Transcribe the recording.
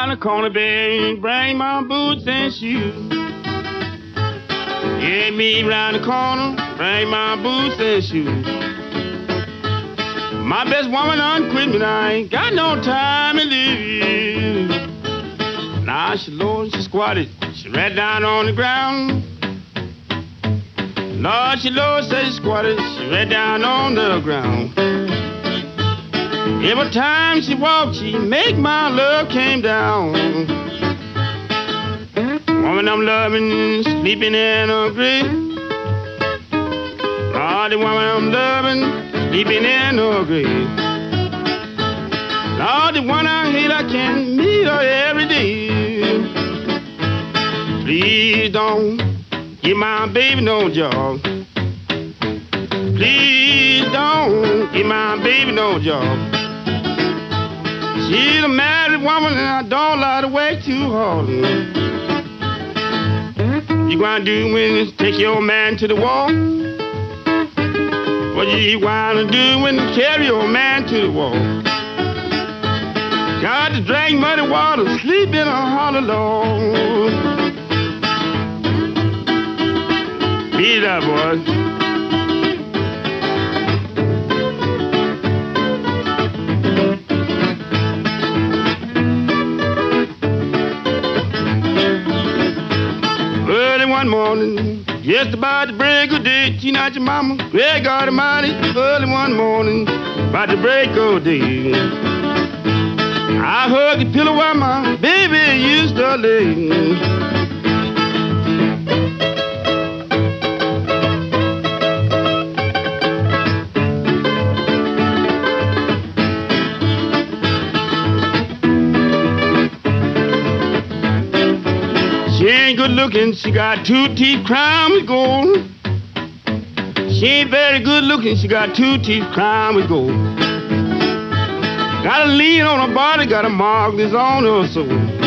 round the corner, baby, bring my boots and shoes. Yeah, me round the corner, bring my boots and shoes. My best woman done quit me, I ain't got no time to lose. Now she low, she squatted, she right down on the ground. Lord, she low, she squatted, she right down on the ground. Every time she walked, she make my love came down. Woman I'm loving, sleeping in her grave. Oh, the woman I'm loving, sleeping in her grave. Oh, the one I hate, I can't meet her every day. Please don't give my baby no job. Please don't give my baby no job. She's a married woman and I don't like to work too hard. You gonna do when you take your man to the wall? What you gonna do when you carry your man to the wall? Got to drink muddy water, sleep in a hollow log. Beat it up, boys. One morning, just about the break of day, she not your mama, Greg Almighty, early one morning, about the break of day. I hugged the pillow where my baby used to lay. She ain't good looking, she got 2 teeth crowned with gold. She ain't very good looking, she got 2 teeth crowned with gold. Got a lean on her body, got a mark that's on her soul.